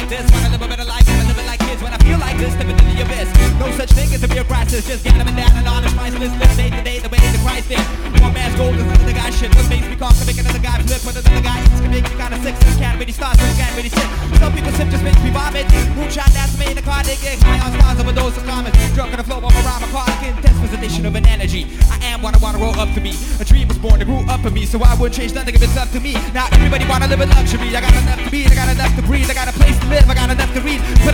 like this. Wanna live a better life, wanna live it like kids. When I feel like this, living in the abyss. No such thing as a mere crisis. Just gathering down and honest priceless. Live day to day the way the Christ did. One man's gold is another guy's shit. What makes me calm to make another guy flip. What another guy eats can make me kinda sick. So you can't really start, so you can't really sit. Some people sip just makes me vomit. Moonshine that's me in the car, they get high on stars, overdose of comments. Drunk on the flow of a rhyme, a car, intense position of an energy. I am what I wanna roll up to me. A dream was born, it grew up in me, so I wouldn't change nothing if it's up to me. Now everybody wanna live in luxury. I got enough to eat, I got enough to breathe, I got a place to live, I got enough to read.